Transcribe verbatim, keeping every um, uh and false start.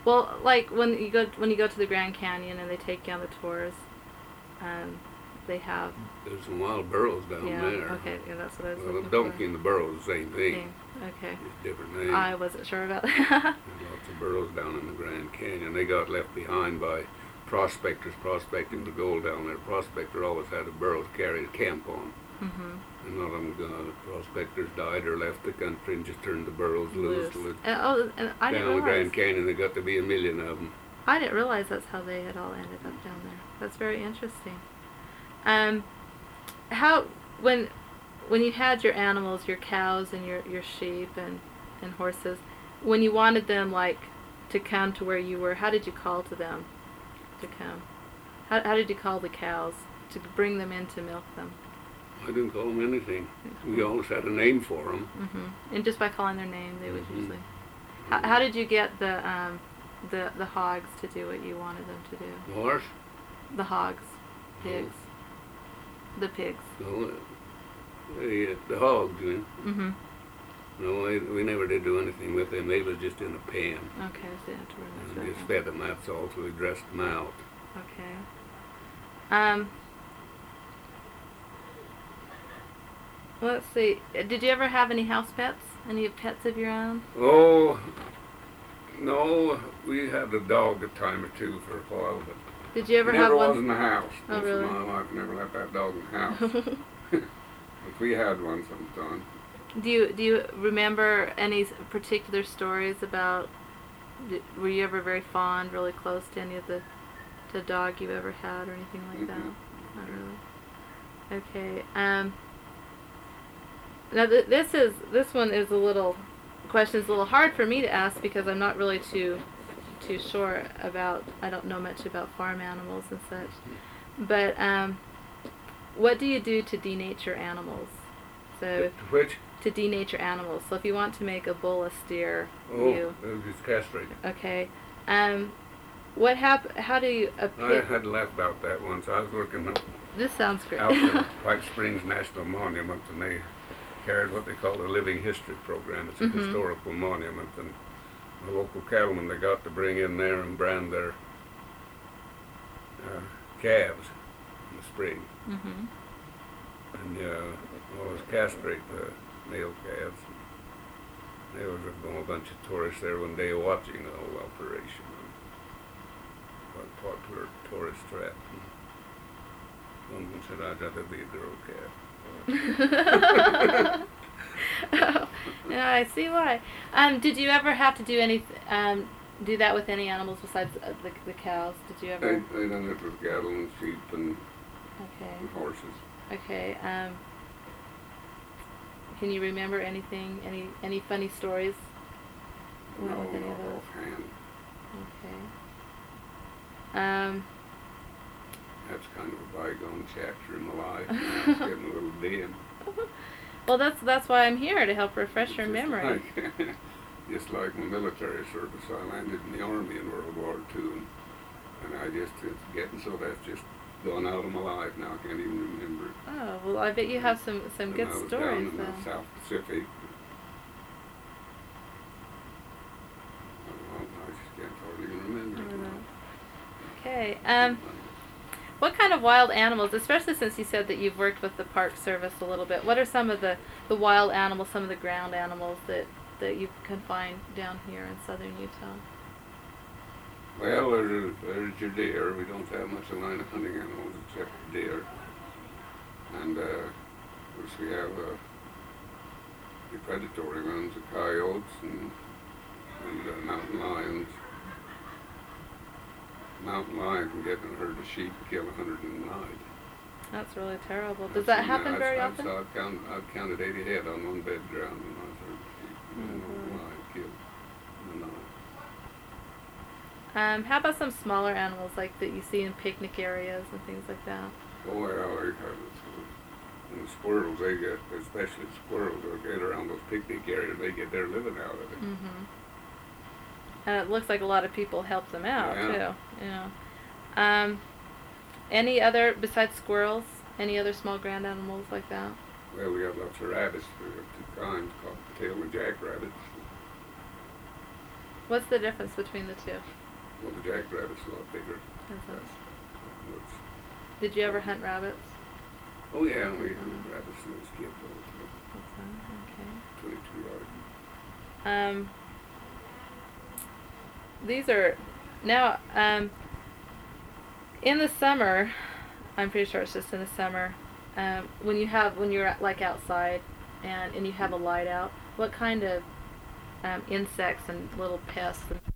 Well, like when you go when you go to the Grand Canyon and they take you on the tours, um, they have. There's some wild burros down yeah, there. Okay. Yeah, that's what I was well, looking the donkey for. and the burro is the same thing. Same. Okay. Just different names. I wasn't sure about that. There's lots of burros down in the Grand Canyon. They got left behind by prospectors prospecting the gold down there. Prospector always had a burro to carry a camp on. Mhm. And not long ago, the prospectors died or left the country and just turned the burros loose. Loose. And, oh, and I didn't Down the realize. Grand Canyon, there got to be a million of them. I didn't realize that's how they had all ended up down there. That's very interesting. Um, how when when you had your animals, your cows and your, your sheep and, and horses, when you wanted them like to come to where you were, how did you call to them to come? How how did you call the cows to bring them in to milk them? I didn't call them anything. We always had a name for them. Mm-hmm. And just by calling their name, they would Mhm. usually. How, how did you get the um, the the hogs to do what you wanted them to do? The horse? The hogs, pigs, the pigs. No, the, the hogs, you know. Mm-hmm. No, we, we never did do anything with them. They was just in a pen. Okay, so you have to And remember we just that. fed them, that's all, so we dressed them out. Okay. Um. Let's see. Did you ever have any house pets? Any pets of your own? Oh, no, we had a dog a time or two for a while, but Did you ever never have was one? in the house. Oh, Most really? of my life, never let that dog in the house. But we had one sometime. Do you do you remember any s- particular stories about? d- Were you ever very fond, really close to any of the, the dog you ever had, or anything like that? Mhm. Not really. Okay. Um. Now th- this is this one is a little question is a little hard for me to ask because I'm not really too too sure about. I don't know much about farm animals and such. But um, what do you do to denature animals? So if, Which? to denature animals. So if you want to make a bull a steer, Oh, you it was just castrated. okay. Um, what hap- How do you a I pig? had laughed about that once. I was working up This sounds great. out at White Springs National Monument, and they carried what they call a living history program. It's a Mhm. historical monument, and the local cattlemen they got to bring in there and brand their uh, calves in the spring, Mhm. and uh, always castrate the male calves. There was a, a bunch of tourists there one day watching the whole operation. Quite a popular tourist trap. One of them said, "I'd rather be a girl calf." Yeah, I see why. Um, did you ever have to do any um, do that with any animals besides uh, the, the cows? Did you They, ever? they done it with cattle and sheep and, Okay. and horses. Okay. Um, can you remember anything? Any any funny stories? No, with any not of those? offhand. Okay. Um, That's kind of a bygone chapter in my life. Now it's getting a little dim. well, that's that's why I'm here to help refresh your Just memory. Like, just like my military service, I landed in the Army in World War Two, and, and I just, it's getting so that's just gone out of my life now. I can't even remember it. Oh well, I bet you have some some And good I was stories. down in the Though. South Pacific. I, I just can't hardly remember it now. Okay. Um, what kind of wild animals, especially since you said that you've worked with the Park Service a little bit, what are some of the, the wild animals, some of the ground animals that, that you can find down here in southern Utah? Well, there's, there's your deer. We don't have much of line of hunting animals except deer. And, uh, of course, we have uh, the predatory ones, the coyotes and, and uh, mountain lions. Mountain lion can get in a herd of sheep and kill a hundred in a night. That's really terrible. Does I've that seen happen I've- very I've, often? saw- I've, count, I've counted eighty head on one bed ground when I was herd of sheep. And Oh, one boy. lion killed in the night. Um, how about some smaller animals like that you see in picnic areas and things like that? Oh, well, they have it. And the squirrels, they get, especially squirrels, they get around those picnic areas, they get their living out of it. Mm-hmm. And it looks like a lot of people help them out Yeah. too. Yeah. Um, any other besides squirrels? Any other small ground animals like that? Well, we got lots of rabbits. We have two kinds called tail and jackrabbits. What's the difference between the two? Well, the jackrabbit's a lot bigger. That's That's it. what's- Did you ever hunt rabbits? Oh yeah, we hunt rabbits when I was a kid all the time. Okay. Twenty-two yards. Um, these are now um, in the summer. I'm pretty sure it's just in the summer. Um, when you have when you're like outside and and you have a light out, what kind of um, insects and little pests and